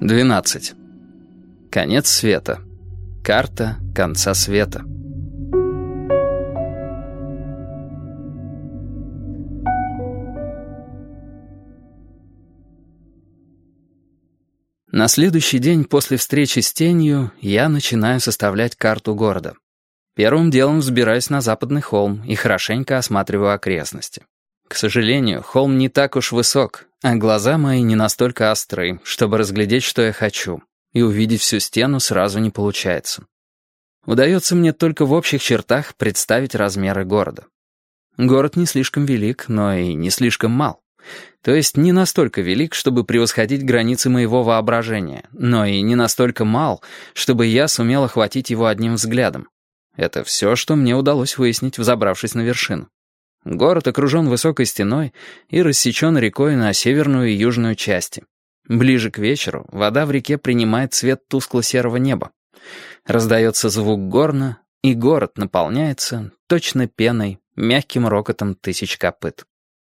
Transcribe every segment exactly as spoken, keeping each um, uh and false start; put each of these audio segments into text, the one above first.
двенадцать. Конец света. Карта конца света. На следующий день после встречи с тенью я начинаю составлять карту города. Первым делом взбираюсь на западный холм и хорошенько осматриваю окрестности. К сожалению, холм не так уж высок, а глаза мои не настолько остры, чтобы разглядеть, что я хочу, и увидеть всю стену сразу не получается. Удается мне только в общих чертах представить размеры города. Город не слишком велик, но и не слишком мал. То есть не настолько велик, чтобы превосходить границы моего воображения, но и не настолько мал, чтобы я сумел охватить его одним взглядом. Это все, что мне удалось выяснить, взобравшись на вершину. Город окружен высокой стеной и рассечен рекой на северную и южную части. Ближе к вечеру вода в реке принимает цвет тускло-серого неба. Раздается звук горна, и город наполняется точно пеной, мягким рокотом тысяч копыт.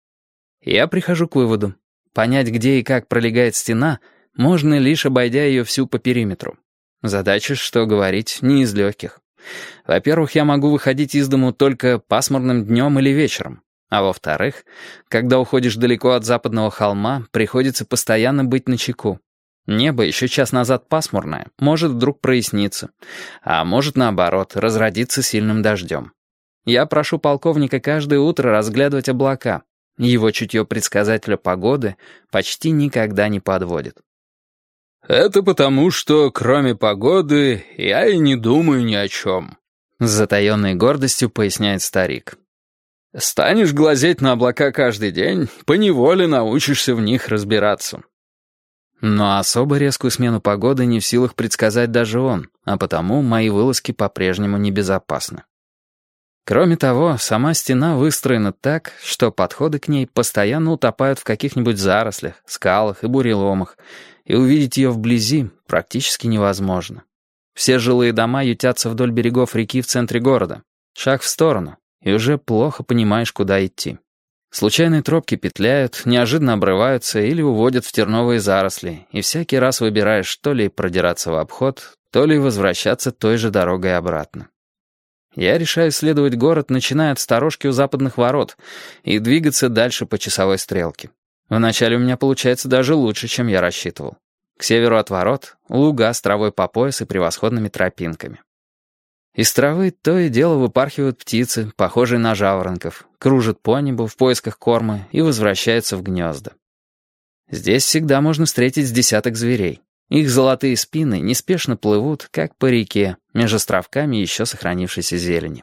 Я прихожу к выводу. Понять, где и как пролегает стена, можно лишь обойдя ее всю по периметру. Задача, что говорить, не из легких. Во-первых, я могу выходить из дому только пасмурным днем или вечером. А во-вторых, когда уходишь далеко от западного холма, приходится постоянно быть начеку. Небо еще час назад пасмурное, может вдруг проясниться, а может, наоборот, разродиться сильным дождем. Я прошу полковника каждое утро разглядывать облака. Его чутье предсказателя погоды почти никогда не подводит. «Это потому, что, кроме погоды, я и не думаю ни о чем», — с затаенной гордостью поясняет старик. «Станешь глазеть на облака каждый день, поневоле научишься в них разбираться». Но особо резкую смену погоды не в силах предсказать даже он, а потому мои вылазки по-прежнему небезопасны. Кроме того, сама стена выстроена так, что подходы к ней постоянно утопают в каких-нибудь зарослях, скалах и буреломах, и увидеть ее вблизи практически невозможно. Все жилые дома ютятся вдоль берегов реки в центре города. Шаг в сторону, и уже плохо понимаешь, куда идти. Случайные тропки петляют, неожиданно обрываются или уводят в терновые заросли, и всякий раз выбираешь то ли продираться в обход, то ли возвращаться той же дорогой обратно. Я решаю исследовать город, начиная от сторожки у западных ворот, и двигаться дальше по часовой стрелке. Вначале у меня получается даже лучше, чем я рассчитывал. К северу от ворот — луга с травой по пояс и превосходными тропинками. Из травы то и дело выпархивают птицы, похожие на жаворонков, кружат по небу в поисках корма и возвращаются в гнезда. Здесь всегда можно встретить с десяток зверей. Их золотые спины неспешно плывут, как по реке, между островками еще сохранившейся зелени.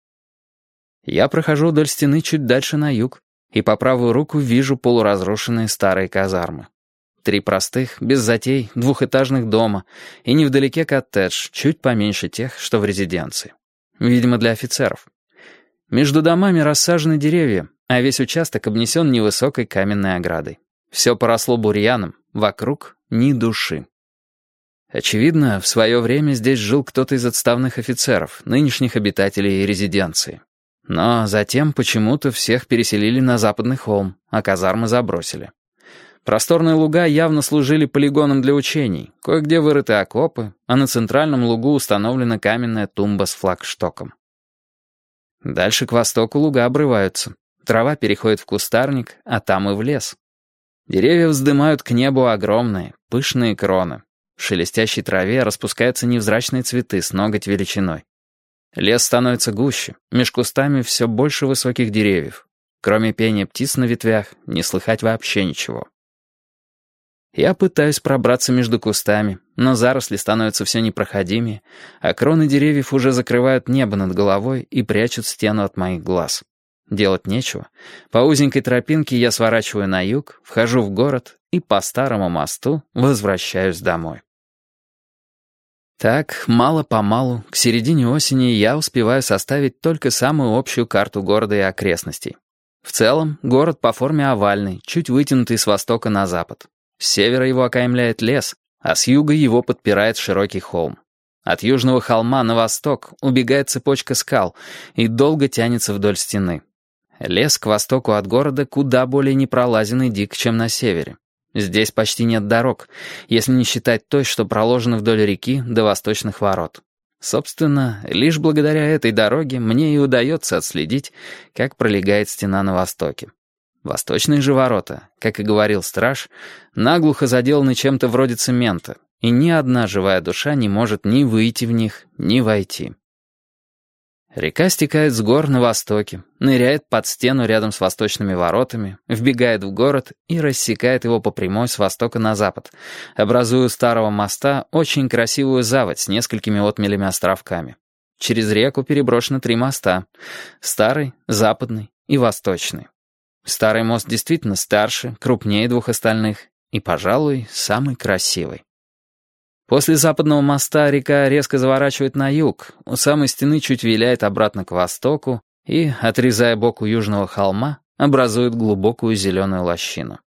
Я прохожу вдоль стены чуть дальше на юг, и по правую руку вижу полуразрушенные старые казармы. Три простых, без затей, двухэтажных дома, и невдалеке коттедж, чуть поменьше тех, что в резиденции. Видимо, для офицеров. Между домами рассажены деревья, а весь участок обнесен невысокой каменной оградой. Все поросло бурьяном, вокруг ни души. Очевидно, в свое время здесь жил кто-то из отставных офицеров, нынешних обитателей резиденции. Но затем почему-то всех переселили на западный холм, а казармы забросили. Просторные луга явно служили полигоном для учений, кое-где вырыты окопы, а на центральном лугу установлена каменная тумба с флагштоком. Дальше к востоку луга обрываются, трава переходит в кустарник, а там и в лес. Деревья вздымают к небу огромные, пышные кроны. В шелестящей траве распускаются невзрачные цветы с ноготь величиной. Лес становится гуще, меж кустами все больше высоких деревьев. Кроме пения птиц на ветвях, не слыхать вообще ничего. Я пытаюсь пробраться между кустами, но заросли становятся все непроходимее, а кроны деревьев уже закрывают небо над головой и прячут стену от моих глаз. Делать нечего. По узенькой тропинке я сворачиваю на юг, вхожу в город и по старому мосту возвращаюсь домой. Так, мало-помалу, к середине осени я успеваю составить только самую общую карту города и окрестностей. В целом, город по форме овальный, чуть вытянутый с востока на запад. С севера его окаймляет лес, а с юга его подпирает широкий холм. От южного холма на восток убегает цепочка скал и долго тянется вдоль стены. Лес к востоку от города куда более непролазен и дик, чем на севере. Здесь почти нет дорог, если не считать той, что проложена вдоль реки до восточных ворот. Собственно, лишь благодаря этой дороге мне и удается отследить, как пролегает стена на востоке. Восточные же ворота, как и говорил страж, наглухо заделаны чем-то вроде цемента, и ни одна живая душа не может ни выйти в них, ни войти. Река стекает с гор на востоке, ныряет под стену рядом с восточными воротами, вбегает в город и рассекает его по прямой с востока на запад, образуя у старого моста очень красивую заводь с несколькими отмелями островками. Через реку переброшены три моста — старый, западный и восточный. Старый мост действительно старше, крупнее двух остальных и, пожалуй, самый красивый. После западного моста река резко заворачивает на юг, у самой стены чуть виляет обратно к востоку и, отрезая бок у южного холма, образует глубокую зеленую лощину.